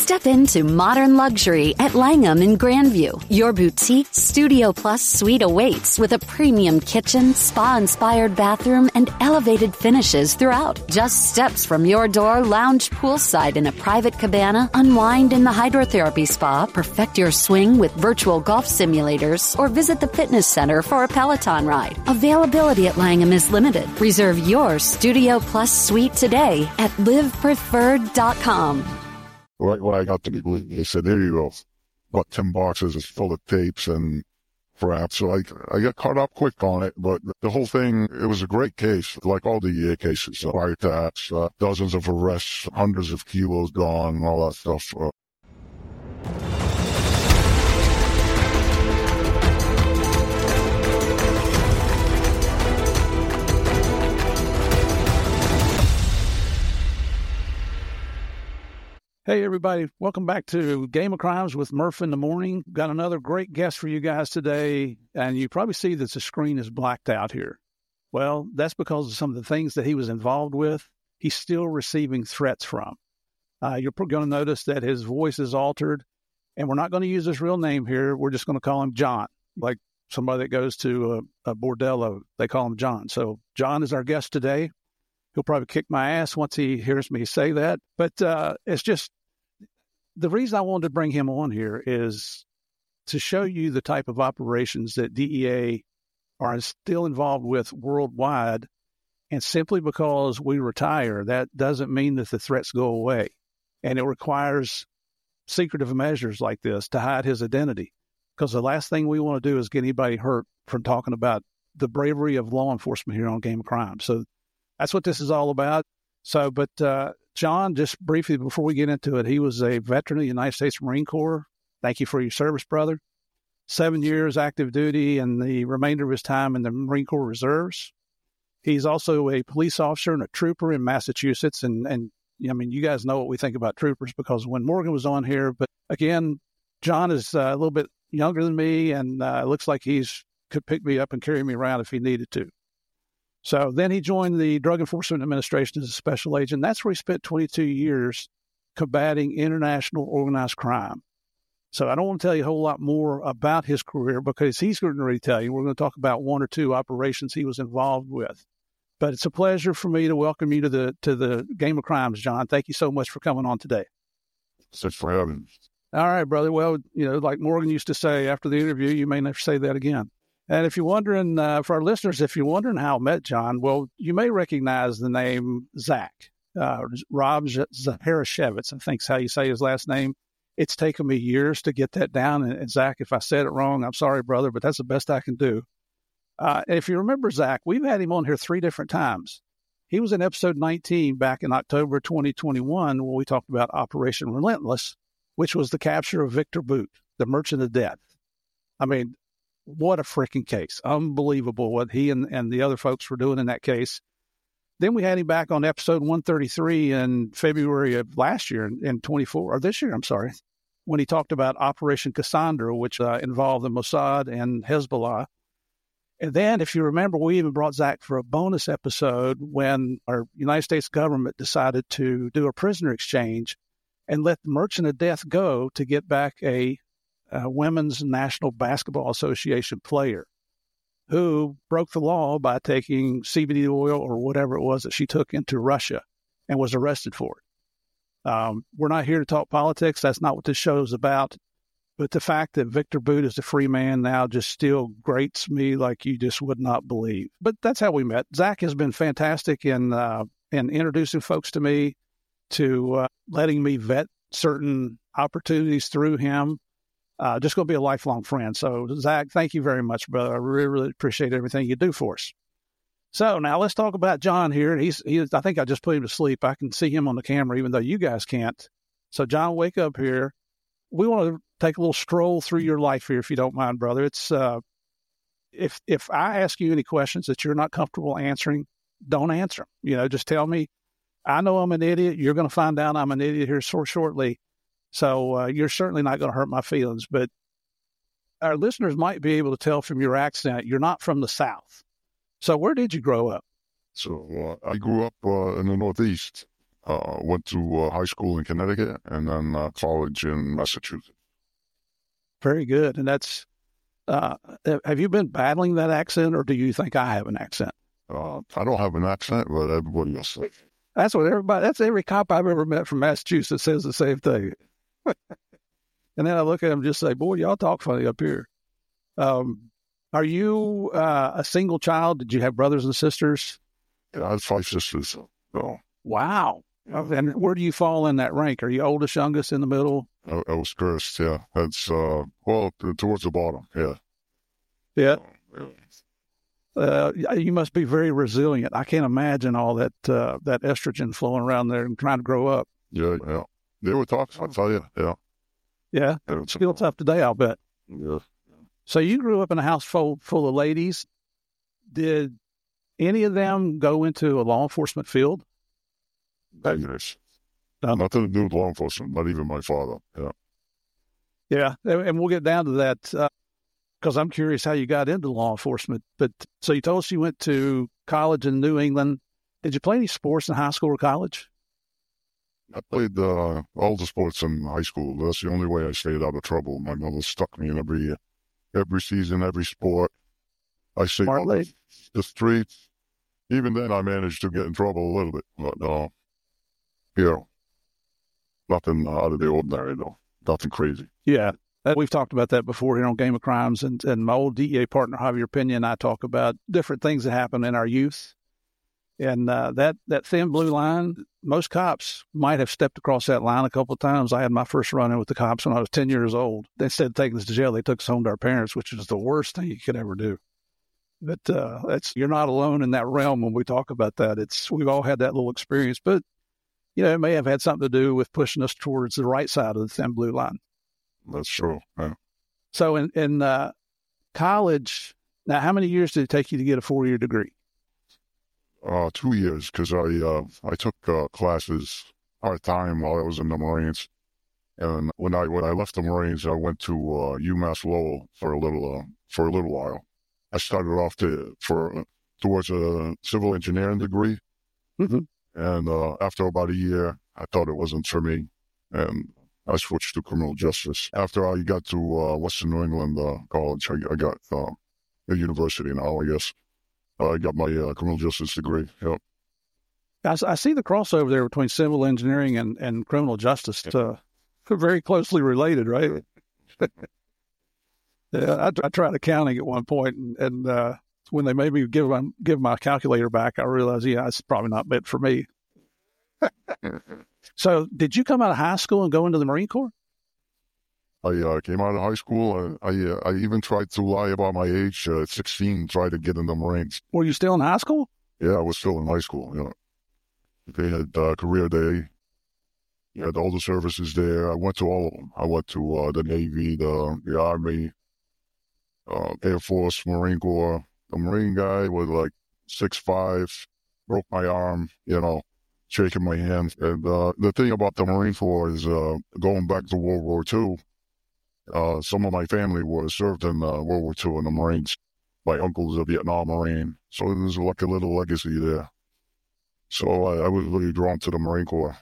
Step into modern luxury at Langham in Grandview. Your boutique Studio Plus suite awaits with a premium kitchen, spa-inspired bathroom, and elevated finishes throughout. Just steps from your door, lounge poolside in a private cabana, unwind in the hydrotherapy spa, perfect your swing with virtual golf simulators, or visit the fitness center for a Peloton ride. Availability at Langham is limited. Reserve your Studio Plus suite today at livepreferred.com. Right when I got to the league, they said, "Here you go. About 10 boxes is full of tapes and crap." So I got caught up quick on it, but the whole thing, it was a great case, like all the cases, wiretaps, dozens of arrests, hundreds of kilos gone, and all that stuff. Hey, everybody. Welcome back to Game of Crimes with Murph in the Morning. Got another great guest for you guys today, and you probably see that the screen is blacked out here. Well, that's because of some of the things that he was involved with. He's still receiving threats from. You're going to notice that his voice is altered, and we're not going to use his real name here. We're just going to call him John, like somebody that goes to a bordello. They call him John. So John is our guest today. He'll probably kick my ass once he hears me say that. But it's just the reason I wanted to bring him on here is to show you the type of operations that DEA are still involved with worldwide. And simply because we retire, that doesn't mean that the threats go away. And it requires secretive measures like this to hide his identity. Because the last thing we want to do is get anybody hurt from talking about the bravery of law enforcement here on Game of Crimes. So that's what this is all about. So, but John, just briefly before we get into it, he was a veteran of the United States Marine Corps. Thank you for your service, brother. 7 years active duty and the remainder of his time in the Marine Corps Reserves. He's also a police officer and a trooper in Massachusetts. And I mean, you guys know what we think about troopers because when Morgan was on here, but again, John is a little bit younger than me and looks like could pick me up and carry me around if he needed to. So then he joined the Drug Enforcement Administration as a special agent. That's where he spent 22 years combating international organized crime. So I don't want to tell you a whole lot more about his career because he's going to really tell you. We're going to talk about one or two operations he was involved with. But it's a pleasure for me to welcome you to the Game of Crimes, John. Thank you so much for coming on today. Thanks for having me. All right, brother. Well, like Morgan used to say after the interview, you may never say that again. And if you're wondering, for our listeners, if you're wondering how I met John, well, you may recognize the name Zach, Rob Zarashevitz, I think is how you say his last name. It's taken me years to get that down. And Zach, if I said it wrong, I'm sorry, brother, but that's the best I can do. If you remember Zach, we've had him on here 3 different times. He was in episode 19 back in October 2021 when we talked about Operation Relentless, which was the capture of Victor Boot, the Merchant of Death. I mean, what a freaking case. Unbelievable what he and the other folks were doing in that case. Then we had him back on episode 133 in February of last year in 24, or this year, I'm sorry, when he talked about Operation Cassandra, which involved the Mossad and Hezbollah. And then, if you remember, we even brought Zach for a bonus episode when our United States government decided to do a prisoner exchange and let the Merchant of Death go to get back a Women's National Basketball Association player who broke the law by taking CBD oil or whatever it was that she took into Russia and was arrested for it. We're not here to talk politics. That's not what this show is about. But the fact that Victor Boot is a free man now just still grates me like you just would not believe. But that's how we met. Zach has been fantastic in introducing folks to me, to letting me vet certain opportunities through him. Just going to be a lifelong friend. So, Zach, thank you very much, brother. I really, really appreciate everything you do for us. So now let's talk about John here. He's I think I just put him to sleep. I can see him on the camera, even though you guys can't. So, John, wake up here. We want to take a little stroll through your life here, if you don't mind, brother. It's if I ask you any questions that you're not comfortable answering, don't answer them. Just tell me. I know I'm an idiot. You're going to find out I'm an idiot here so shortly. So you're certainly not going to hurt my feelings. But our listeners might be able to tell from your accent you're not from the South. So where did you grow up? So I grew up in the Northeast. Went to high school in Connecticut and then college in Massachusetts. Very good. And that's, have you been battling that accent, or do you think I have an accent? I don't have an accent, but everybody else does. That's every cop I've ever met from Massachusetts says the same thing. And then I look at them and just say, boy, y'all talk funny up here. Are you a single child? Did you have brothers and sisters? Yeah, I had 5 sisters. So. Wow. And where do you fall in that rank? Are you oldest, youngest, in the middle? I was first, yeah. That's, towards the bottom, yeah. Yeah. You must be very resilient. I can't imagine all that estrogen flowing around there and trying to grow up. Yeah. They were tough, I'll tell you, yeah. Yeah? It's still tough today, I'll bet. Yeah. So you grew up in a house full of ladies. Did any of them go into a law enforcement field? Yes. Nothing to do with law enforcement, not even my father. Yeah. Yeah, and we'll get down to that because I'm curious how you got into law enforcement. But so you told us you went to college in New England. Did you play any sports in high school or college? I played all the sports in high school. That's the only way I stayed out of trouble. My mother stuck me in every season, every sport. I stayed out of the streets. Even then, I managed to get in trouble a little bit. But, nothing out of the ordinary, though. Nothing crazy. Yeah. We've talked about that before here on Game of Crimes. And my old DEA partner, Javier Pena, and I talk about different things that happen in our youth. And that thin blue line, most cops might have stepped across that line a couple of times. I had my first run-in with the cops when I was 10 years old. Instead of taking us to jail, they took us home to our parents, which is the worst thing you could ever do. But you're not alone in that realm when we talk about that. We've all had that little experience. But, it may have had something to do with pushing us towards the right side of the thin blue line. That's true. Yeah. So in college, now how many years did it take you to get a 4-year degree? 2 years, because I took classes part-time while I was in the Marines. And when I left the Marines, I went to UMass Lowell for a little while. I started off towards a civil engineering degree. Mm-hmm. And after about a year, I thought it wasn't for me. And I switched to criminal justice. After I got to Western New England College, I got a university now, I guess. I got my criminal justice degree. Yep. I see the crossover there between civil engineering and criminal justice. They're very closely related, right? Yeah, I tried accounting at one point, and when they made me give my calculator back, I realized, it's probably not meant for me. So, did you come out of high school and go into the Marine Corps? I came out of high school. I even tried to lie about my age at 16, tried to get in the Marines. Were you still in high school? Yeah, I was still in high school. They had career day. You had all the services there. I went to all of them. I went to the Navy, the Army, Air Force, Marine Corps. The Marine guy was like 6'5", broke my arm, shaking my hand. And the thing about the Marine Corps is going back to World War II, some of my family served in World War II in the Marines. My uncle's a Vietnam Marine, so there's like a little legacy there. So I was really drawn to the Marine Corps,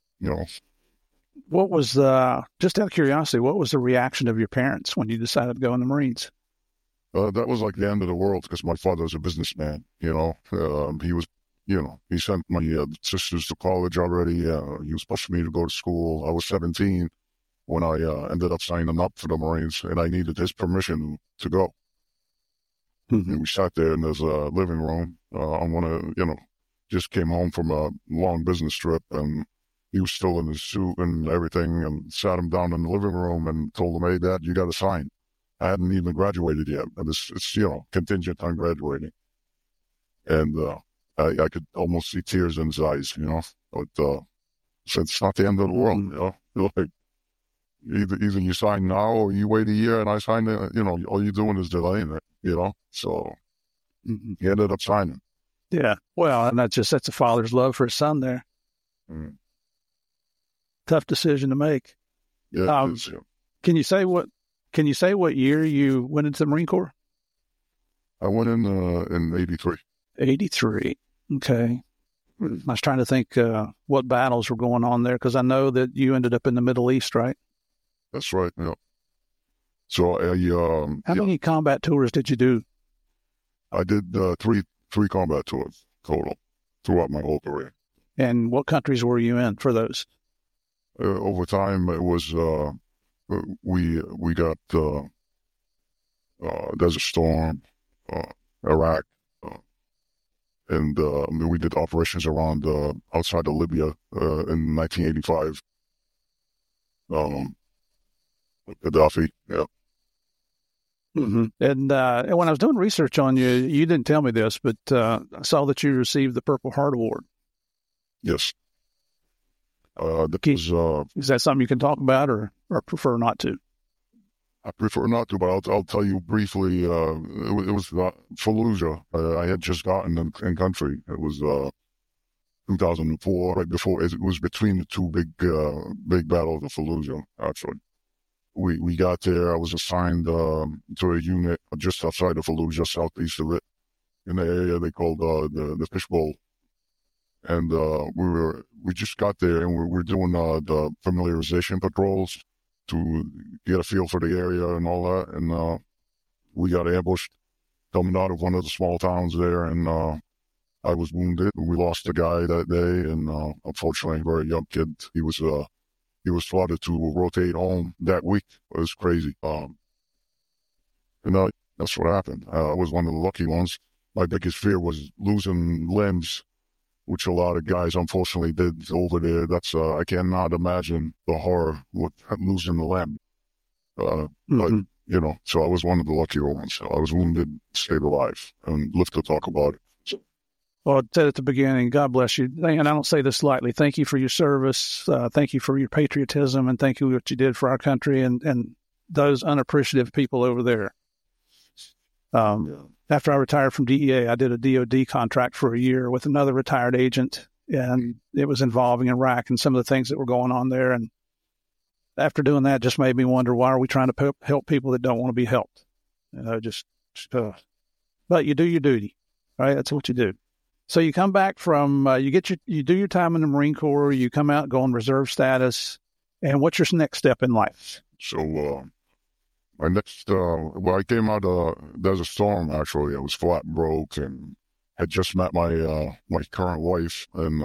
What was just out of curiosity, what was the reaction of your parents when you decided to go in the Marines? That was like the end of the world because my father was a businessman, he was, he sent my sisters to college already. He was pushing me to go to school. I was 17 when I ended up signing up for the Marines, and I needed his permission to go. Mm-hmm. And we sat there in his living room on one of, just came home from a long business trip, and he was still in his suit and everything, and sat him down in the living room and told him, "Hey, Dad, you got to sign." I hadn't even graduated yet, and it's contingent on graduating. And I could almost see tears in his eyes, but it's not the end of the world, like either you sign now or you wait a year and I sign it, all you're doing is delaying it, so he ended up signing. Yeah, well, and that's a father's love for his son there. Mm. Tough decision to make. Yeah, it is, yeah. Can you say what year you went into the Marine Corps? I went in 83. 83. Okay. I was trying to think what battles were going on there, because I know that you ended up in the Middle East, right? That's right. Yeah. So how many combat tours did you do? I did three combat tours total throughout my whole career. And what countries were you in for those? Over time, it was we got Desert Storm, Iraq, and we did operations around outside of Libya in 1985. Gaddafi, yeah. Mm-hmm. And when I was doing research on you, you didn't tell me this, but I saw that you received the Purple Heart Award. Yes. Is that something you can talk about, or prefer not to? I prefer not to, but I'll tell you briefly. It was Fallujah. I had just gotten in country. It was 2004, right before it was between the two big battles of Fallujah. Actually, we got there. I was assigned to a unit just outside of Fallujah, southeast of it, in the area they called the Fishbowl. And we just got there, and we're doing the familiarization patrols to get a feel for the area and all that. And we got ambushed coming out of one of the small towns there, and I was wounded. We lost a guy that day, and unfortunately, a very young kid. He was slotted to rotate home that week. It was crazy. And that's what happened. I was one of the lucky ones. My biggest fear was losing limbs, which a lot of guys unfortunately did over there. That's I cannot imagine the horror with losing the limb. But so I was one of the luckier ones. I was wounded, stayed alive, and lived to talk about it. Well, I said at the beginning, God bless you. And I don't say this lightly. Thank you for your service. Thank you for your patriotism, and thank you for what you did for our country and those unappreciative people over there. After I retired from DEA, I did a DOD contract for a year with another retired agent, and it was involving Iraq and some of the things that were going on there. And after doing that, just made me wonder, why are we trying to help people that don't want to be helped? But you do your duty, right? That's what you do. So you come back from, you do your time in the Marine Corps, you come out, go on reserve status, and what's your next step in life? So, my next, I came out of Desert Storm, actually. I was flat broke and had just met my current wife, and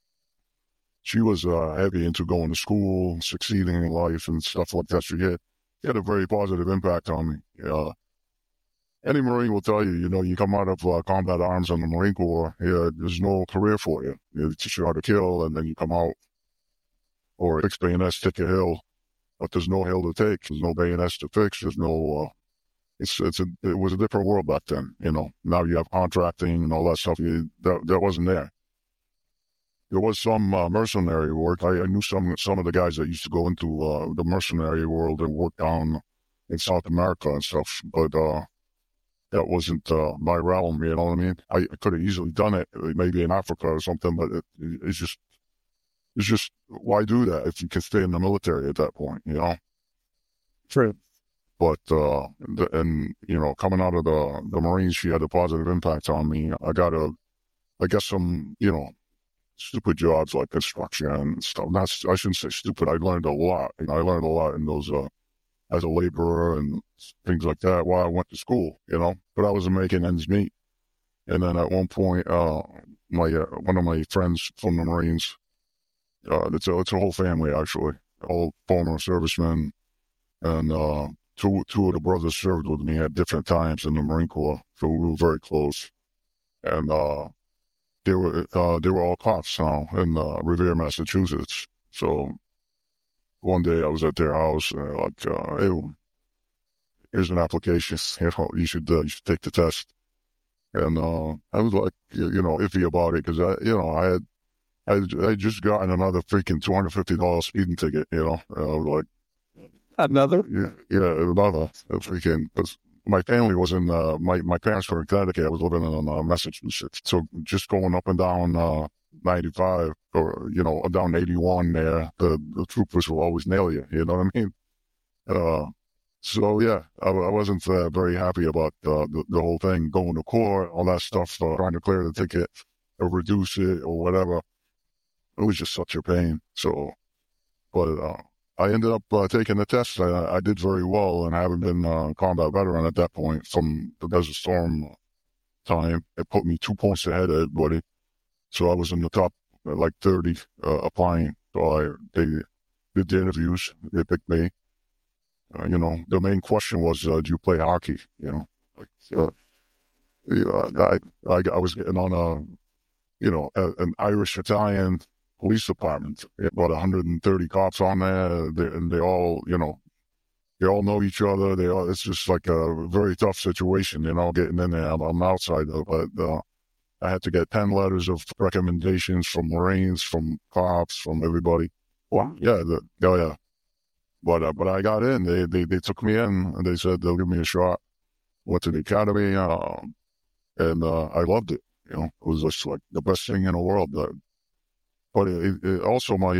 she was heavy into going to school, succeeding in life and stuff like that. She had a very positive impact on me. Any Marine will tell you, you come out of combat arms in the Marine Corps, there's no career for you. They teach you how to kill, and then you come out, or fix bayonets, take a hill. But there's no hill to take. There's no bayonets to fix. There's no. It was a different world back then. Now you have contracting and all that stuff. That wasn't there. There was some mercenary work. I knew some of the guys that used to go into the mercenary world and work down in South America and stuff. But that wasn't my realm. You know what I mean? I could have easily done it, maybe in Africa or something. But it's just, why do that if you can stay in the military at that point, True. But, coming out of the Marines, she had a positive impact on me. I got some, stupid jobs like construction and stuff. I shouldn't say stupid. I learned a lot. I learned a lot in those, as a laborer and things like that while I went to school, but I wasn't making ends meet. And then at one point, one of my friends from the Marines, it's a whole family, actually, all former servicemen, and two of the brothers served with me at different times in the Marine Corps, so we were very close. And they were all cops now in Revere, Massachusetts. So one day I was at their house, hey, here's an application. You should take the test. And I was like, iffy about it, because I just gotten another freaking $250 speeding ticket, I was like, another? Yeah, another freaking, because my family was in, my parents were in Connecticut. I was living in Massachusetts. So just going up and down 95 or, down 81 there, the troopers will always nail you, you know what I mean? So yeah, I wasn't very happy about the whole thing, going to court, all that stuff, trying to clear the ticket. or reduce it or whatever. It was just such a pain. So, but I ended up taking the test. I did very well, and having been a combat veteran at that point from the Desert Storm time, it put me 2 points ahead of everybody. So I was in the top like 30 applying. So they did the interviews. They picked me. The main question was, do you play hockey? I was getting on an Irish-Italian police department. About 130 cops on there, and they all know each other. It's just like a very tough situation, getting in there. I'm outside, but I had to get 10 letters of recommendations from Marines, from cops, from everybody. Wow. Yeah. Yeah. But I got in. They took me in, and they said they'll give me a shot. Went to the academy, and I loved it. It was just like the best thing in the world. But it also my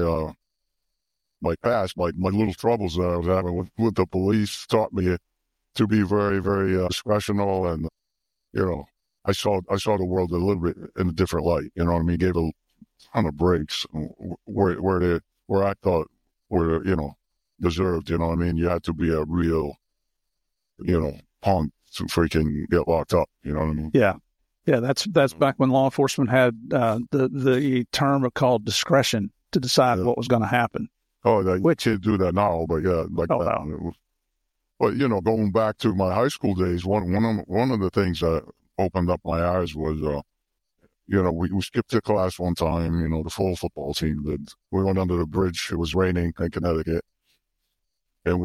past, my little troubles that I was having with the police taught me to be very, very discretional, and I saw the world a little bit in a different light. You know what I mean? Gave a ton of breaks where I thought were deserved. You know what I mean? You had to be a real punk to freaking get locked up. You know what I mean? Yeah. Yeah, that's back when law enforcement had the term called discretion to decide what was going to happen. Oh, you can't do that now, but yeah, like that. No. But going back to my high school days, one of the things that opened up my eyes was, we skipped to class one time. The full football team did. We went under the bridge. It was raining in Connecticut, and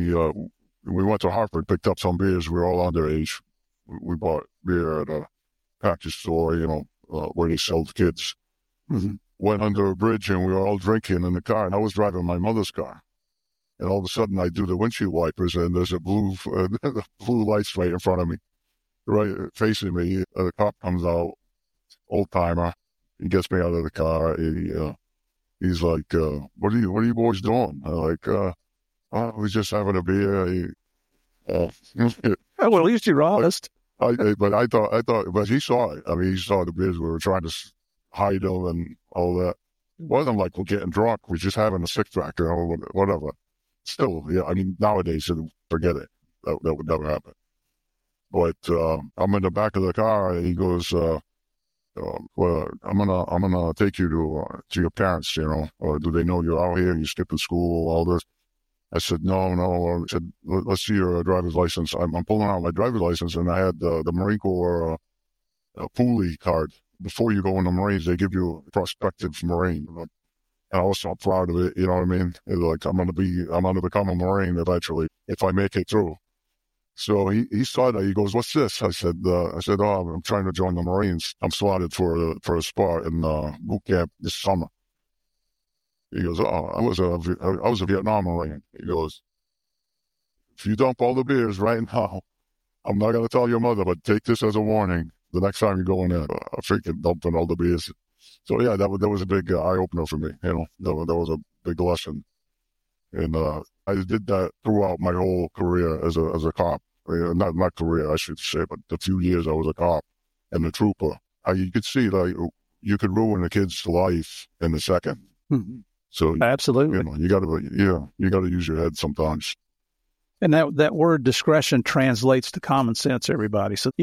we went to Hartford, picked up some beers. We were all underage. We bought beer at a package store, where they sell to kids. Mm-hmm. Went under a bridge, and we were all drinking in the car, and I was driving my mother's car. And all of a sudden, I do the windshield wipers, and there's a blue lights right in front of me, right facing me. The cop comes out, old timer. He gets me out of the car. He's like, "What are you boys doing?" I'm like, we're just having a beer." Well, at least you're honest. But he saw it. I mean, he saw the beers. We were trying to hide them and all that. It wasn't like we're getting drunk. We're just having a six-pack or whatever. Still, yeah, I mean, nowadays, forget it. That would never happen. But I'm in the back of the car, and he goes, well, I'm gonna take you to your parents, or do they know you're out here, you skipping school, all this? I said, no. I said, let's see your driver's license. I'm pulling out my driver's license, and I had the Marine Corps Poolie card. Before you go in the Marines, they give you a prospective Marine. And I was so proud of it, you know what I mean? Like, I'm gonna become a Marine eventually if I make it through. So he saw that. He goes, "What's this?" I said, "Oh, I'm trying to join the Marines. I'm slotted for a spot in boot camp this summer." He goes, "Oh, I was a Vietnam Marine." He goes, "If you dump all the beers right now, I'm not going to tell your mother, but take this as a warning. The next time you go in there, freaking dumping all the beers." So yeah, that was a big eye opener for me. That was a big lesson, and I did that throughout my whole career as a cop. Not my career, I should say, but the few years I was a cop and a trooper. You could see like you could ruin a kid's life in a second. Mm-hmm. So absolutely, you got to use your head sometimes. And that word discretion translates to common sense, everybody. So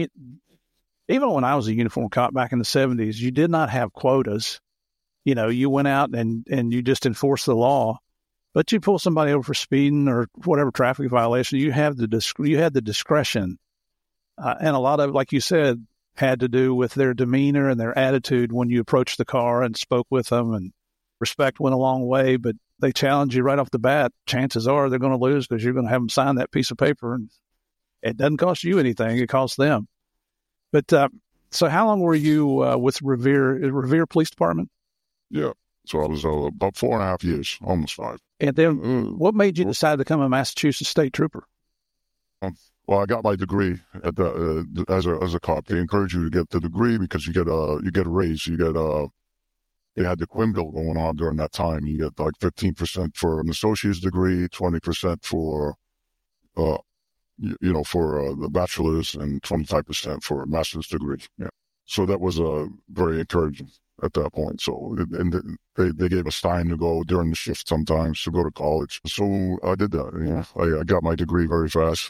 even when I was a uniform cop back in the 70s, you did not have quotas. You went out and you just enforced the law. But you pull somebody over for speeding or whatever traffic violation, you had the discretion. And a lot of it, like you said, had to do with their demeanor and their attitude when you approached the car and spoke with them, and respect went a long way. But they challenge you right off the bat, chances are they're going to lose because you're going to have them sign that piece of paper, and it doesn't cost you anything. It costs them. But so how long were you with Revere Police Department? Yeah. So I was about 4.5 years, almost 5. And then what made you decide to become a Massachusetts State Trooper? Well, I got my degree at as a cop. They encourage you to get the degree because you get a raise. They had the Quinn Bill going on during that time. You get like 15% for an associate's degree, 20% for for the bachelor's, and 25% for a master's degree. Yeah. So that was very encouraging at that point. So, and they gave us time to go during the shift sometimes to go to college. So I did that. I got my degree very fast.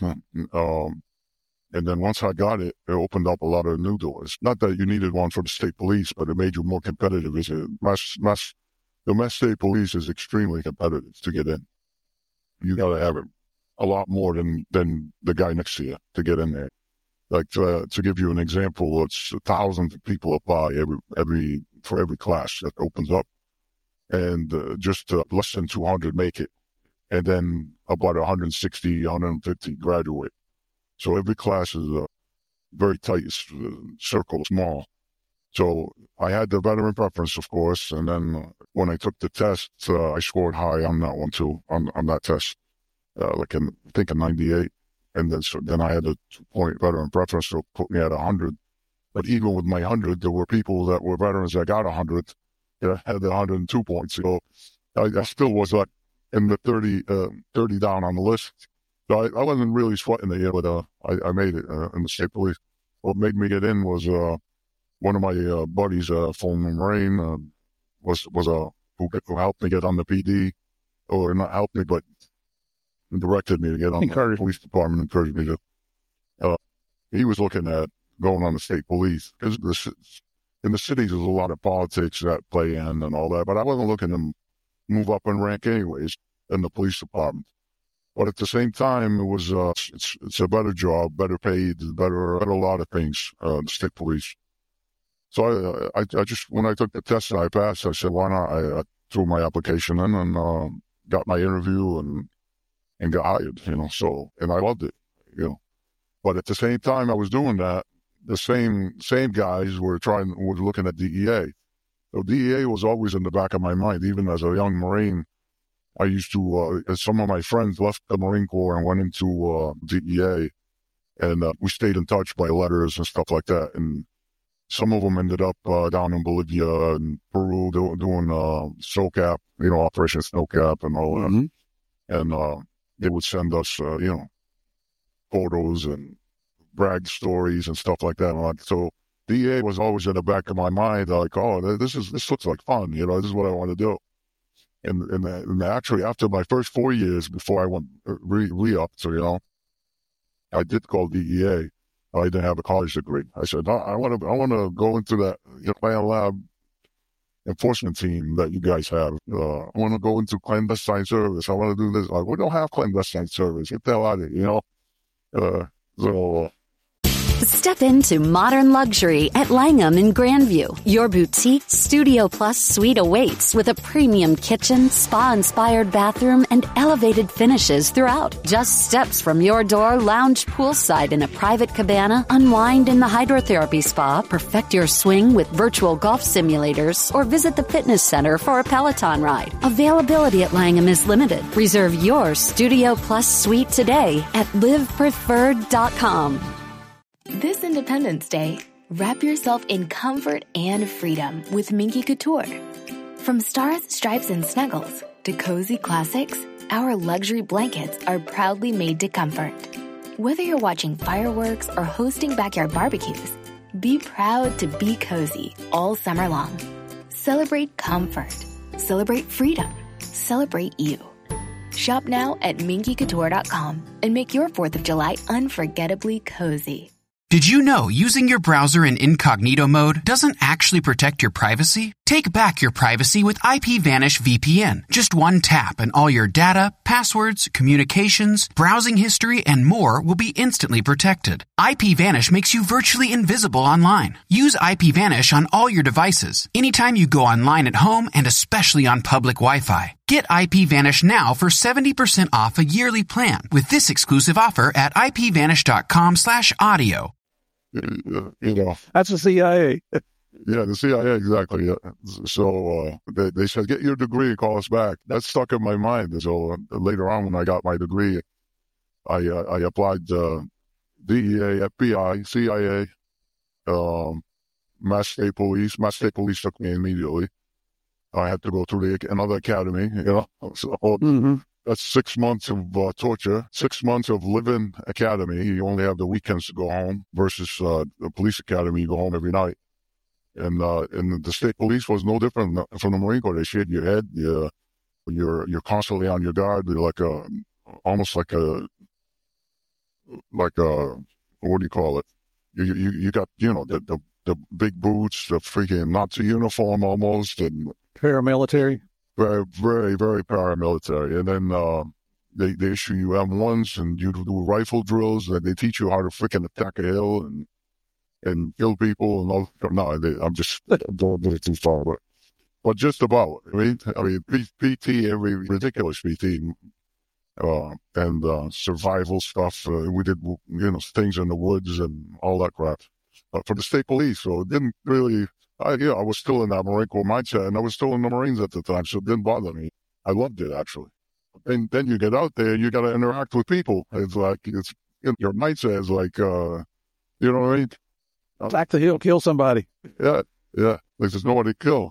And then once I got it, it opened up a lot of new doors. Not that you needed one for the state police, but it made you more competitive. The Mass State Police is extremely competitive to get in. You got to have it a lot more than the guy next to you to get in there. Like to give you an example, it's thousands of people apply for every class that opens up, and just less than 200 make it, and then about 160, 150 graduate. So every class is a very tight circle, small. So I had the veteran preference, of course, and then when I took the test, I scored high on that one too, on that test, I think a 98. And then I had a 2-point veteran preference, so put me at 100. But even with my 100, there were people that were veterans that got 100, had the 102 points. So I still was like in the 30 down on the list. So I wasn't really sweating it yet, but I made it in the state police. What made me get in was one of my buddies, former Marine, who helped me get on the PD, or not helped me, but directed me to get on the police department, encouraged me to. He was looking at going on the state police, because in the cities there's a lot of politics that play in and all that, but I wasn't looking to move up in rank anyways in the police department. But at the same time, it was it's a better job, better paid, better a lot of things, the state police. So I just, when I took the test and I passed, I said, why not? I threw my application in and got my interview and got hired, so, and I loved it, But at the same time I was doing that, the same guys were looking at DEA. So DEA was always in the back of my mind, even as a young Marine. I used to, some of my friends left the Marine Corps and went into DEA, and we stayed in touch by letters and stuff like that. And some of them ended up down in Bolivia and Peru doing SNOCAP, Operation SNOCAP and all that. Mm-hmm. And they would send us, photos and brag stories and stuff like that. So DEA was always in the back of my mind, like, oh, this looks like fun, this is what I want to do. And actually, after my first 4 years, before I went re-upped, so, I did call DEA. I didn't have a college degree. I said, no, I want to go into that Land Lab enforcement team that you guys have. I want to go into clandestine service. I want to do this. Like, we don't have clandestine service. Get the hell out of here, So Step into modern luxury at Langham in Grandview. Your boutique Studio Plus suite awaits with a premium kitchen, spa-inspired bathroom, and elevated finishes throughout. Just steps from your door, lounge poolside in a private cabana, unwind in the hydrotherapy spa, perfect your swing with virtual golf simulators, or visit the fitness center for a Peloton ride. Availability at Langham is limited. Reserve your Studio Plus suite today at livepreferred.com. This Independence Day, wrap yourself in comfort and freedom with Minky Couture. From stars, stripes, and snuggles to cozy classics, our luxury blankets are proudly made to comfort. Whether you're watching fireworks or hosting backyard barbecues, be proud to be cozy all summer long. Celebrate comfort. Celebrate freedom. Celebrate you. Shop now at minkycouture.com and make your 4th of July unforgettably cozy. Did you know using your browser in incognito mode doesn't actually protect your privacy? Take back your privacy with IPVanish VPN. Just one tap and all your data, passwords, communications, browsing history, and more will be instantly protected. IPVanish makes you virtually invisible online. Use IPVanish on all your devices, anytime you go online at home and especially on public Wi-Fi. Get IPVanish now for 70% off a yearly plan with this exclusive offer at ipvanish.com/audio. That's the CIA. Yeah, the CIA, exactly. Yeah. So they said, get your degree and call us back. That stuck in my mind. So later on when I got my degree, I applied DEA, FBI, CIA, Mass State Police. Mass State Police took me immediately. I had to go through another academy, So that's 6 months of torture, 6 months of living academy. You only have the weekends to go home versus the police academy, you go home every night. And the state police was no different from the Marine Corps. They shaved your head. You're constantly on your guard. You're almost like a what do you call it? You got, the big boots, the freaking Nazi uniform almost, and paramilitary. Very, very, very paramilitary. And then they issue you M1s, and you do rifle drills, and they teach you how to freaking attack a hill and kill people and all. No, I'm just going a little too far, but just about. I mean, PT, every ridiculous PT, and survival stuff. We did, things in the woods and all that crap. For the state police, so it didn't really. I was still in that Marine Corps mindset, and I was still in the Marines at the time, so it didn't bother me. I loved it, actually. And then you get out there, and you got to interact with people. It's like your mindset is like, you know what I mean? Attack the hill, kill somebody. Yeah. Like there's nobody to kill.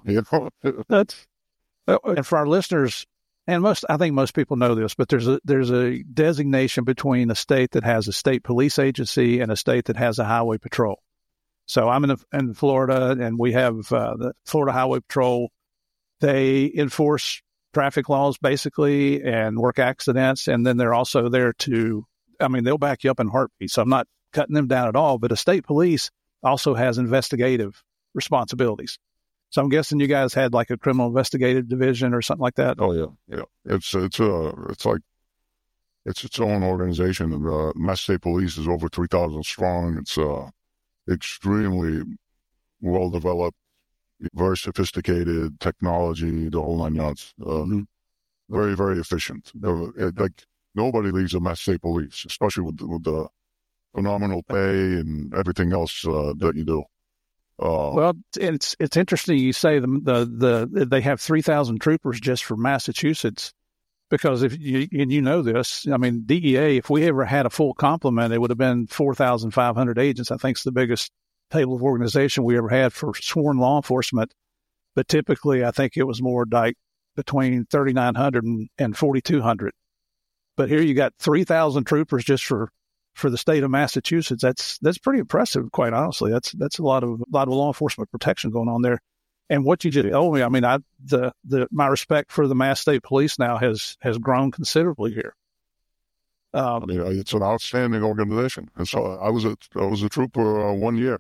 And for our listeners, and I think most people know this, but there's a designation between a state that has a state police agency and a state that has a highway patrol. So I'm in Florida, and we have the Florida Highway Patrol. They enforce traffic laws, basically, and work accidents, and then they're also there they'll back you up in heartbeat. So I'm not cutting them down at all, but a state police also has investigative responsibilities. So I'm guessing you guys had like a criminal investigative division or something like that. Oh yeah. It's like it's its own organization. And Mass State Police is over 3,000 strong. It's extremely well developed, very sophisticated technology, the whole 9 yards. Very, very efficient. Like nobody leaves a Mass State Police, especially with the phenomenal pay and everything else that you do. Well, it's interesting you say they have 3,000 troopers just for Massachusetts, because if you know this, I mean, DEA, if we ever had a full complement, it would have been 4,500 agents. I think it's the biggest table of organization we ever had for sworn law enforcement. But typically, I think it was more like between 3,900 and 4,200. But here you got 3,000 troopers just for the state of Massachusetts. That's pretty impressive, quite honestly. That's a lot of law enforcement protection going on there. And what you just told me, I mean, my respect for the Mass State Police now has grown considerably here. It's an outstanding organization. And so I was a trooper 1 year,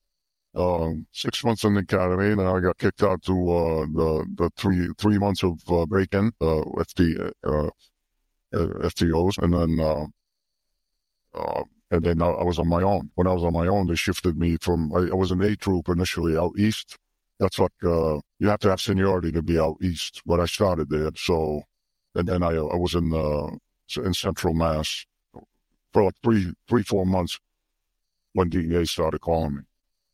6 months in the academy, and then I got kicked out to the 3 months of break-in FTOs, and then I was on my own. When I was on my own, they shifted me from I was an A troop initially out east. That's like you have to have seniority to be out east, but I started there. So, and then I was in Central Mass for like 4 months when DEA started calling me.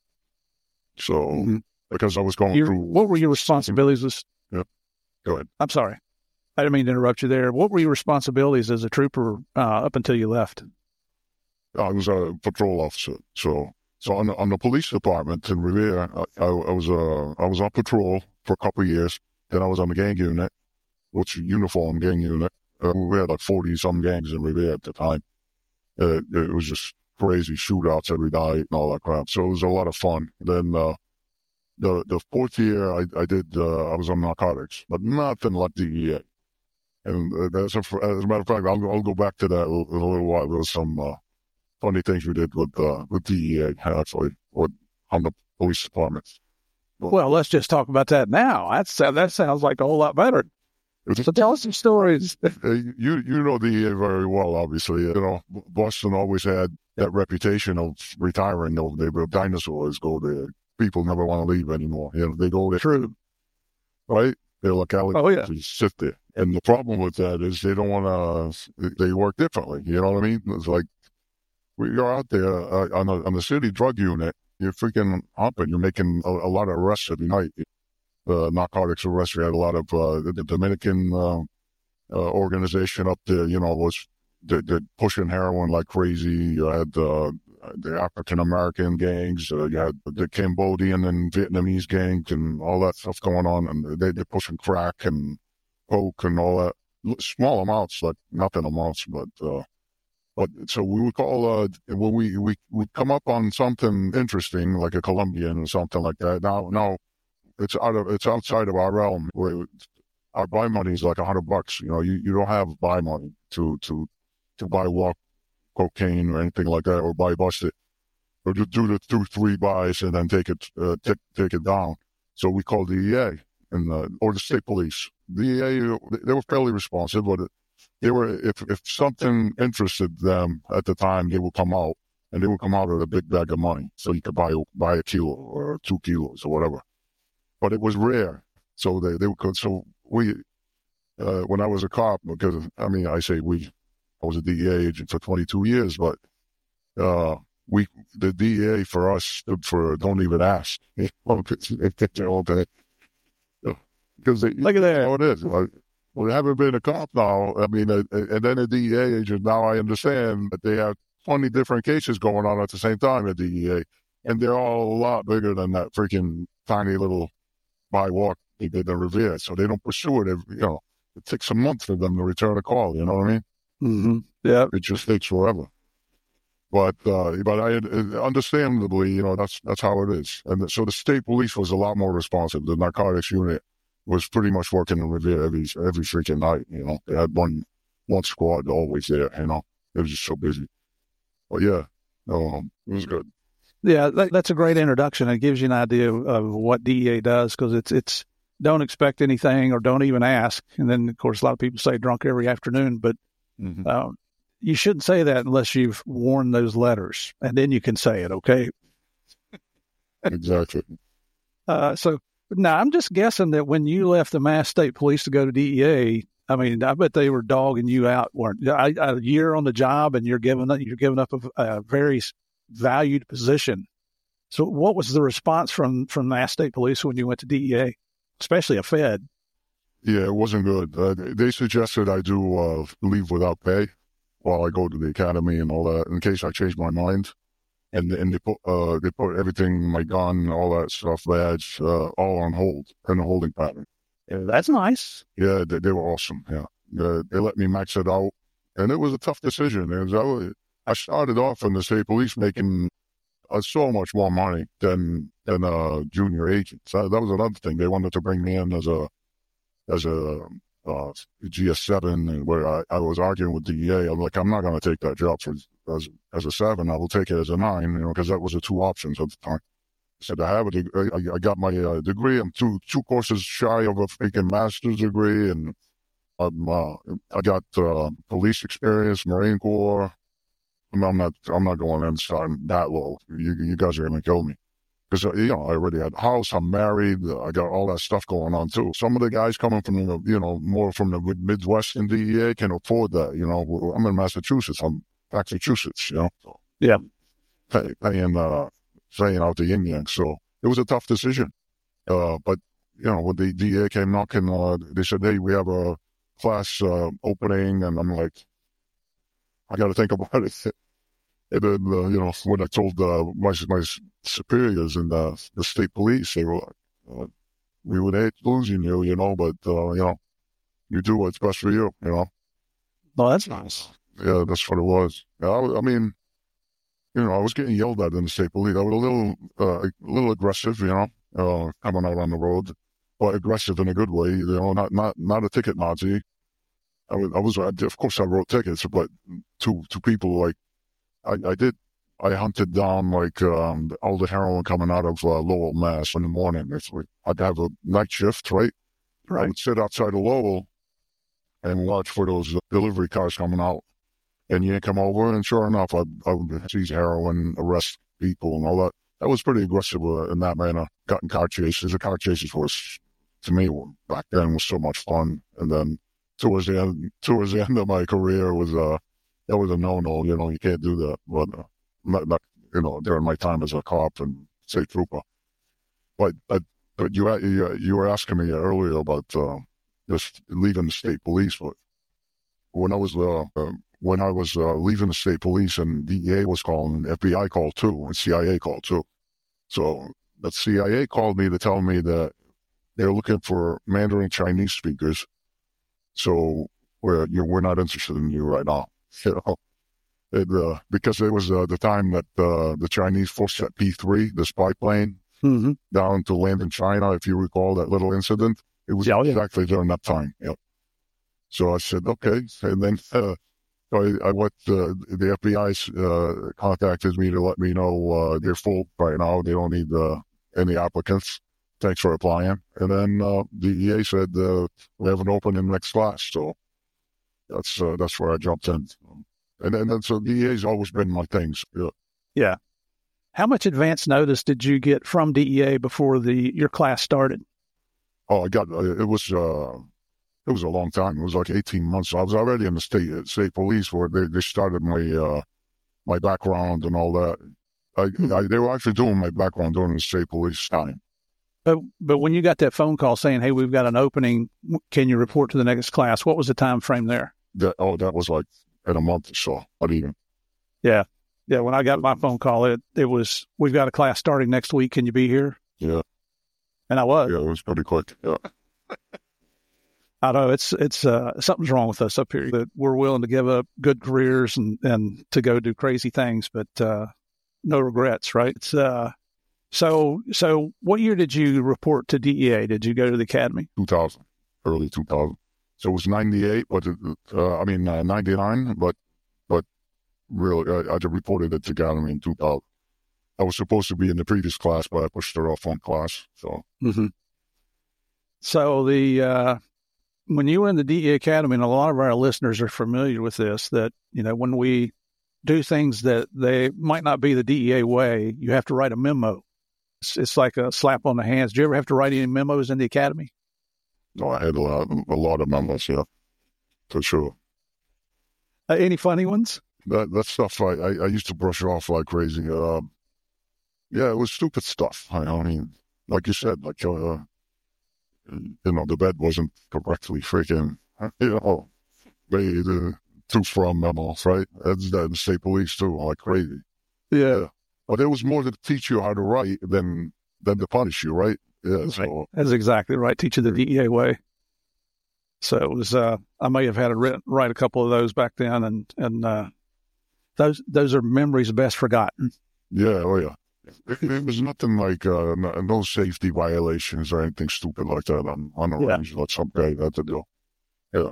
So, because I was going through. What were your responsibilities? Yeah, go ahead. I'm sorry, I didn't mean to interrupt you there. What were your responsibilities as a trooper up until you left? I was a patrol officer. So on the police department in Revere, I was on patrol for a couple of years. Then I was on the gang unit, which uniform gang unit. We had like 40-some gangs in Revere at the time. It was just crazy shootouts every night and all that crap. So it was a lot of fun. Then the fourth year, I was on narcotics, but nothing like DEA. And as a matter of fact, I'll go back to that in a little while. There was some funny things we did with DEA, actually, on the police department. Well, let's just talk about that now. That sounds like a whole lot better. So tell us some stories. You know DEA very well, obviously. You know, Boston always had that reputation of retiring. They were dinosaurs go there. People never want to leave anymore. You know, they go there. True. Right? They're like alligators. Oh, yeah. Sit there. And the problem with that is they don't want to, they work differently. You know what I mean? It's like, you're out there on the city drug unit, you're freaking hopping. You're making a lot of arrests every night. Narcotics arrests. We had a lot of the Dominican organization up there, you know, was they're pushing heroin like crazy. You had the African-American gangs. You had the Cambodian and Vietnamese gangs and all that stuff going on. And they're pushing crack and coke and all that. Small amounts, like nothing amounts, but But so we would call when we would come up on something interesting like a Colombian or something like that. Now it's outside of our realm. Our buy money is like $100. You know, you don't have buy money to buy cocaine or anything like that, or buy busted, or to do the 2-3 buys and then take it down. So we called DEA or the state police. DEA, they were fairly responsive, but they were, if something interested them at the time, they would come out, and they would come out with a big bag of money, so you could buy a kilo or 2 kilos or whatever. But it was rare, so they could. So we, when I was a cop, because I mean, I was a DEA agent for 22 years, but the DEA for us stood for don't even ask. Because look at that. How it is. Well, I haven't been a cop now. I mean, and then a DEA agent. Now I understand that they have 20 different cases going on at the same time at DEA, and they're all a lot bigger than that freaking tiny little by walk they did in Revere. So they don't pursue it. It takes a month for them to return a call. You know what I mean? Mm-hmm. Yeah. It just takes forever. But I understandably, that's how it is. And so the state police was a lot more responsive. The narcotics unit was pretty much working in Revere every freaking night. They had one squad always there. It was just so busy. But yeah, it was good. Yeah, that's a great introduction. It gives you an idea of what DEA does, because it's don't expect anything or don't even ask. And then, of course, a lot of people say drunk every afternoon, but you shouldn't say that unless you've worn those letters, and then you can say it, okay? Exactly. So now I'm just guessing that when you left the Mass State Police to go to DEA, I mean, I bet they were dogging you out, weren't you? A year on the job, and you're giving up a very valued position. So what was the response from Mass State Police when you went to DEA, especially a Fed? Yeah, it wasn't good. They suggested I do leave without pay while I go to the academy and all that, in case I change my mind. And they put everything, my gun, all that stuff, badge, all on hold in a holding pattern. Yeah, that's nice. Yeah, they were awesome. Yeah, they let me max it out, and it was a tough decision. I started off in the state police making so much more money than junior agents. That was another thing. They wanted to bring me in as a GS7, and where I was arguing with DEA. I'm like, I'm not going to take that job as a 7. I will take it as a 9, because that was the two options at the time. So I have I got my degree. I'm two courses shy of a freaking master's degree, and I got police experience, Marine Corps. I'm not going in starting that low. You guys are going to kill me. Because, I already had a house, I'm married, I got all that stuff going on too. Some of the guys coming from, more from the Midwest in DEA can afford that, I'm in Massachusetts, I'm Massachusetts, Yeah. Paying out the yin yang. So it was a tough decision. But, when the DEA came knocking, they said, hey, we have a class opening, and I'm like, I got to think about it. And then, when I told my superiors in the state police, they were like, we would hate losing you, but, you do what's best for you, Well, that's nice. Yeah, that's what it was. I mean, I was getting yelled at in the state police. I was a little aggressive, coming out on the road, but aggressive in a good way, not a ticket Nazi. Of course I wrote tickets, but to people like, I hunted down like all the heroin coming out of Lowell, Mass in the morning. I'd have a night shift, right? I would sit outside of Lowell and watch for those delivery cars coming out. And you come over, and sure enough, I would seize heroin, arrest people and all that. That was pretty aggressive in that manner. Got in car chases. The car chases was, to me, back then was so much fun. And then towards the end of my career that was a no-no, you can't do that. But, not during my time as a cop and state trooper. But you were asking me earlier about just leaving the state police. But when I was leaving the state police, and DEA was calling, FBI called too, and CIA called too. So the CIA called me to tell me that they're looking for Mandarin Chinese speakers. So we're not interested in you right now. Because it was the time that the Chinese forced that P-3, the spy plane, down to land in China, if you recall that little incident. It was exactly during that time. Yep. So I said, okay. And then I went, the FBI contacted me to let me know they're full right now. They don't need any applicants. Thanks for applying. And then DEA said we have an opening next class. So that's where I jumped in. And then so DEA's always been my things. Yeah. How much advance notice did you get from DEA before your class started? Oh, it was a long time. It was like 18 months. I was already in the state police where they started my background and all that. They were actually doing my background during the state police time. But when you got that phone call saying, hey, we've got an opening, can you report to the next class? What was the time frame there? That was like in a month or so, not even. Yeah. Yeah, when I got my phone call, it was, we've got a class starting next week. Can you be here? Yeah. And I was. Yeah, it was pretty quick. Yeah. I know it's something's wrong with us up here, that we're willing to give up good careers and to go do crazy things, but no regrets, right? So what year did you report to DEA? Did you go to the academy? 2000, early 2000. So it was 98, but 99, but really, I reported at the academy in 2000. I was supposed to be in the previous class, but I pushed it off one class. So, So when you were in the DEA academy, and a lot of our listeners are familiar with this, that when we do things that they might not be the DEA way, you have to write a memo. It's like a slap on the hands. Do you ever have to write any memos in the academy? No, I had a lot of memos, yeah, for sure. Any funny ones? That stuff I used to brush off like crazy. Yeah, it was stupid stuff. I mean, like you said, like the bed wasn't correctly freaking, made to from memos, right? That's the state police too, like crazy. Yeah. But it was more to teach you how to write than to punish you, right? Yeah. Right. So that's exactly right. Teach you the DEA way. So it was. I may have had to write a couple of those back then, and those are memories best forgotten. Yeah. Oh yeah. It was nothing like no safety violations or anything stupid like that on the range. Like some guy had to do. Yeah.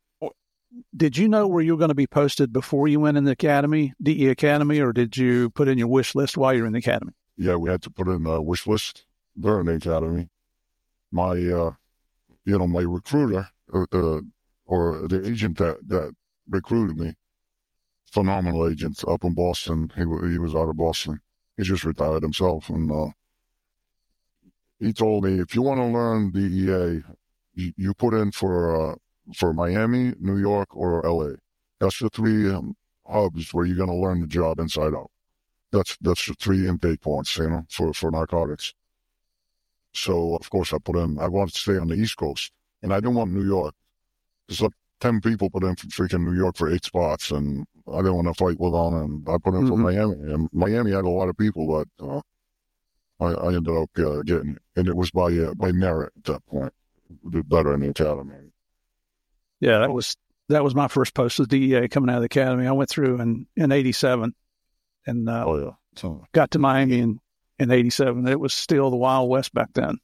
Did you know where you were going to be posted before you went in the academy, DE Academy, or did you put in your wish list while you were in the academy? Yeah, we had to put in a wish list during the academy. My, my recruiter or the agent that recruited me, phenomenal agent up in Boston. He was out of Boston. He just retired himself, and he told me, if you want to learn DEA, you put in for Miami, New York, or LA. That's the three hubs where you're going to learn the job inside out. That's the three intake points, for narcotics. So, of course, I put in, I wanted to stay on the East Coast, and I didn't want New York. There's like 10 people put in for freaking New York for 8 spots, and I didn't want to fight with them, and I put in for Miami. And Miami had a lot of people, but I ended up getting it. And it was by merit at that point. Did better in the academy. Yeah, that was my first post as DEA coming out of the academy. I went through in 87 and got to Miami in 87. It was still the Wild West back then.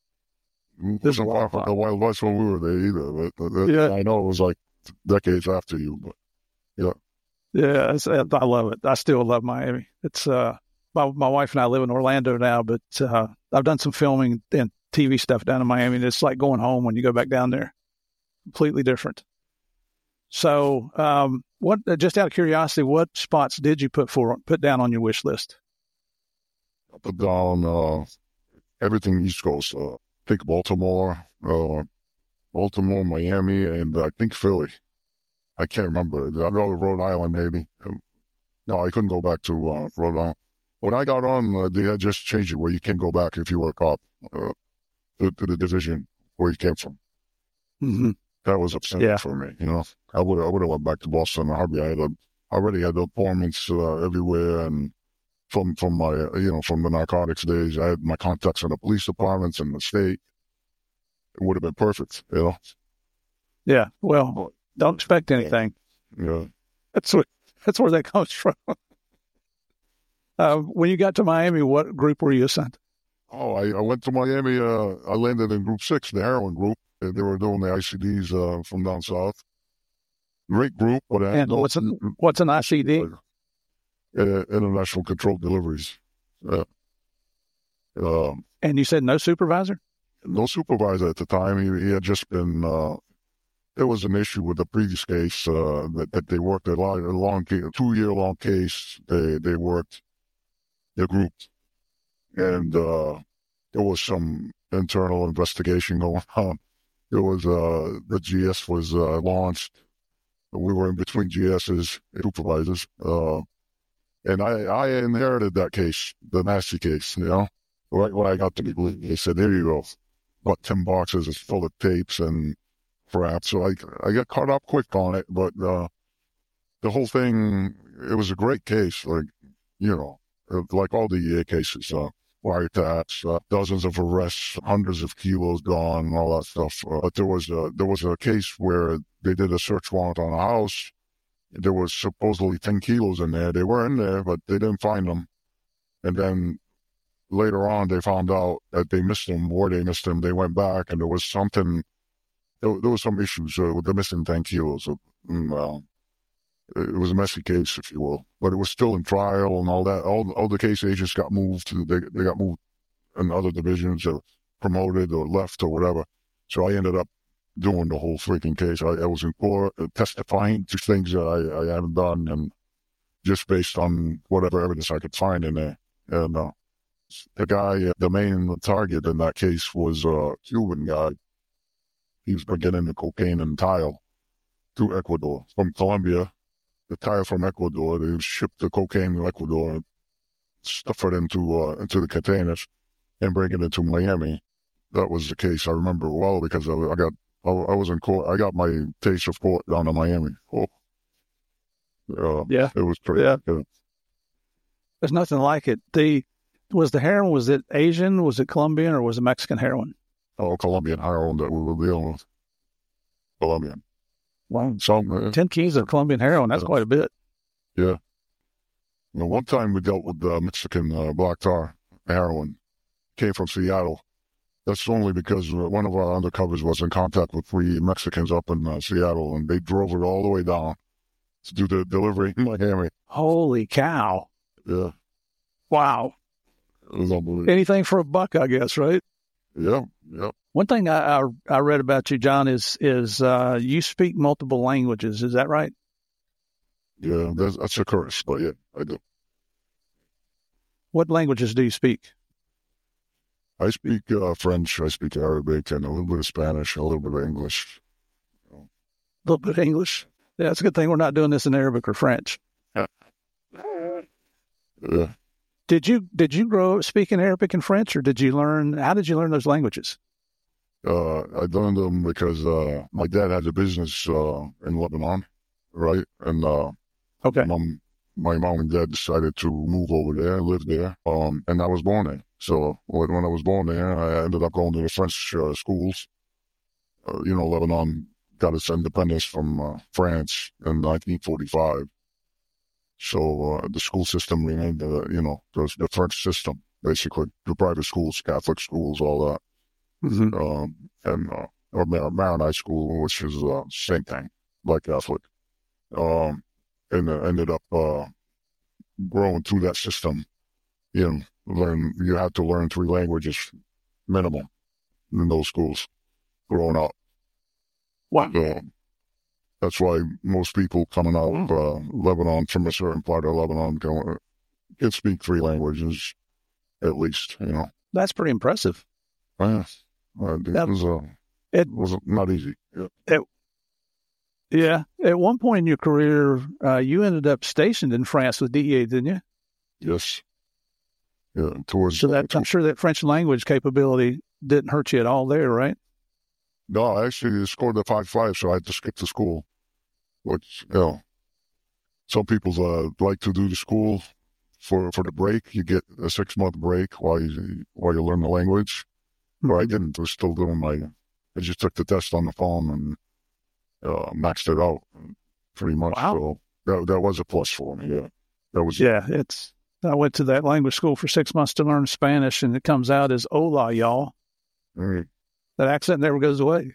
It wasn't the Wild West when we were there either. But I know it was like decades after you, but yeah. Yeah, I love it. I still love Miami. It's my wife and I live in Orlando now, but I've done some filming and TV stuff down in Miami, and it's like going home when you go back down there. Completely different. So, what? Just out of curiosity, what spots did you put down on your wish list? I put down everything East Coast. I think Baltimore, Miami, and I think Philly. I can't remember. I'd go to Rhode Island, maybe. No, I couldn't go back to Rhode Island. When I got on, they had just changed it where you can't go back if you were a cop to the division where you came from. Mm-hmm. That was upsetting for me. I would have went back to Boston. I already had the appointments everywhere, and from my from the narcotics days, I had my contacts in the police departments in the state. It would have been perfect, Yeah. Well, don't expect anything. Yeah. That's what That's where that comes from. When you got to Miami, what group were you assigned? Oh, I went to Miami. I landed in Group 6, the heroin group. They were doing the ICDs from down south. Great group. But And what's an ICD? International Controlled Deliveries. And you said no supervisor? No supervisor at the time. He had just been, there was an issue with the previous case that they worked a long 2-year-long case. They worked the group. And there was some internal investigation going on. There was, the GS was launched. We were in between GS's supervisors. And I inherited that case, the nasty case, you know. Right when I got to the they said, here you go. About 10 boxes is full of tapes and crap. So I got caught up quick on it, but the whole thing, it was a great case. Like, you know, like all the EA cases, wiretaps, dozens of arrests, hundreds of kilos gone, and all that stuff. But there was a case where they did a search warrant on a house. There was supposedly 10 kilos in there. They were in there, but they didn't find them. And then later on, they found out that they missed them, or they missed them. They went back, and there was something. There was some issues with the missing 10 kilos. It was a messy case, if you will, but it was still in trial and all that. All the case agents got moved. They got moved in other divisions, or promoted, or left, or whatever. So I ended up doing the whole freaking case. I was in court testifying to things that I hadn't done, and just based on whatever evidence I could find in there. And the guy, the main target in that case was a Cuban guy. He was getting the cocaine and tile through Ecuador from Colombia. The tile from Ecuador, they shipped the cocaine to Ecuador, stuff it into the containers, and bring it into Miami. That was the case I remember well, because I was in court. I got my taste of court down in Miami. Yeah, it was pretty. Yeah. Good. There's nothing like it. Was the heroin, was it Asian, was it Colombian, or was it Mexican heroin? Oh, Colombian heroin that we were dealing with. Colombian. Wow. 10 keys of Colombian heroin, that's quite a bit. Yeah. Well, one time we dealt with Mexican black tar heroin. Came from Seattle. That's only because one of our undercovers was in contact with 3 Mexicans up in Seattle, and they drove it all the way down to do the delivery in Miami. Holy cow. Yeah. Wow. It was unbelievable. Anything for a buck, I guess, right? Yeah. One thing I read about you, John, is you speak multiple languages. Is that right? Yeah, that's a curse, but yeah, I do. What languages do you speak? I speak French, I speak Arabic, and a little bit of Spanish, a little bit of English. A little bit of English? Yeah, it's a good thing we're not doing this in Arabic or French. Yeah. Did you grow up speaking Arabic and French, or how did you learn those languages? I learned them because my dad had a business in Lebanon, right? And okay. My mom and dad decided to move over there, live there, and I was born there. So when I was born there, I ended up going to the French schools. Lebanon got its independence from France in 1945. So the school system remained, the French system, basically. The private schools, Catholic schools, all that. Mm-hmm. Or Maronite school, which is the same thing, like Catholic. And ended up growing through that system. You had to learn 3 languages minimum in those schools growing up. Wow. That's why most people coming out of Lebanon, from a certain part of Lebanon, can speak 3 languages at least, That's pretty impressive. Yeah. It was not easy. Yeah. At one point in your career, you ended up stationed in France with DEA, didn't you? Yes. Yeah. I'm sure that French language capability didn't hurt you at all there, right? No, I actually scored the 5.5, so I had to skip the school. Which, some people like to do the school for the break. You get a 6-month break while you learn the language. Mm-hmm. But I didn't. I was still doing I just took the test on the phone and maxed it out pretty much. Wow. So, that was a plus for me. Yeah, that was. Yeah, I went to that language school for 6 months to learn Spanish, and it comes out as "Hola, y'all." Mm. That accent never goes away.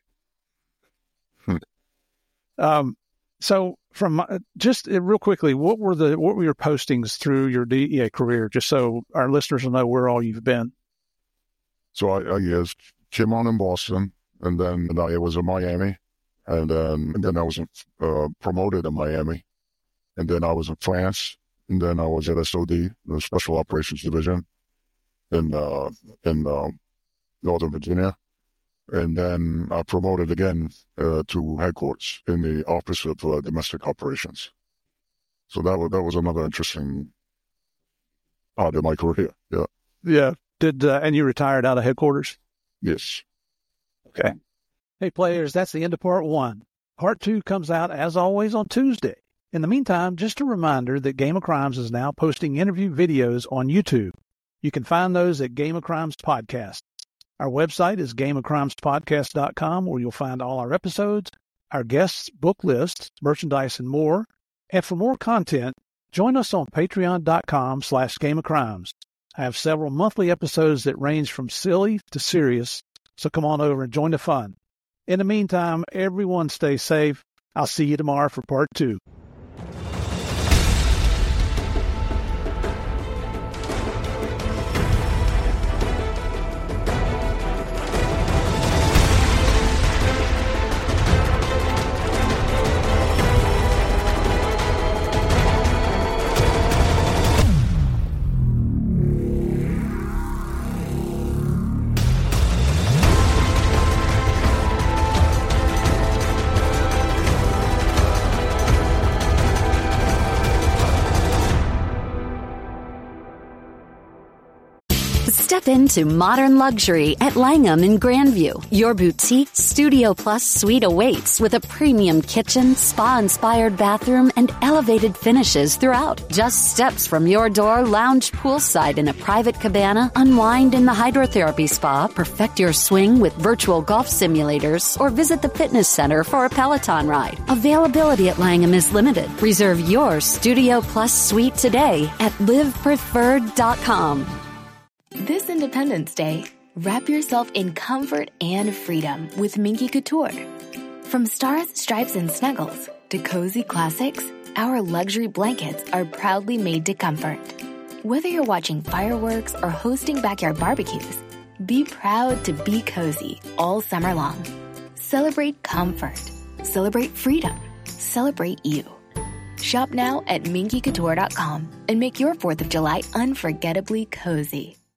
So from just real quickly, what were your postings through your DEA career, just so our listeners will know where all you've been? So I was came on in Boston, and then I was in Miami, and then I was promoted in Miami, and then I was in France, and then I was at SOD, the Special Operations Division, in Northern Virginia. And then I promoted again to headquarters in the Office of Domestic Operations. So that was another interesting part of my career. Yeah. Yeah. And you retired out of headquarters? Yes. Okay. Hey, players, that's the end of part 1. Part 2 comes out, as always, on Tuesday. In the meantime, just a reminder that Game of Crimes is now posting interview videos on YouTube. You can find those at Game of Crimes Podcast. Our website is gameofcrimespodcast.com, where you'll find all our episodes, our guests' book lists, merchandise, and more. And for more content, join us on patreon.com/gameofcrimes. I have several monthly episodes that range from silly to serious, so come on over and join the fun. In the meantime, everyone stay safe. I'll see you tomorrow for part 2. Step into modern luxury at Langham in Grandview. Your boutique Studio Plus suite awaits with a premium kitchen, spa-inspired bathroom, and elevated finishes throughout. Just steps from your door, lounge poolside in a private cabana, unwind in the hydrotherapy spa, perfect your swing with virtual golf simulators, or visit the fitness center for a Peloton ride. Availability at Langham is limited. Reserve your Studio Plus suite today at livepreferred.com. This Independence Day, wrap yourself in comfort and freedom with Minky Couture. From stars, stripes, and snuggles to cozy classics, our luxury blankets are proudly made to comfort. Whether you're watching fireworks or hosting backyard barbecues, be proud to be cozy all summer long. Celebrate comfort. Celebrate freedom. Celebrate you. Shop now at minkycouture.com and make your 4th of July unforgettably cozy.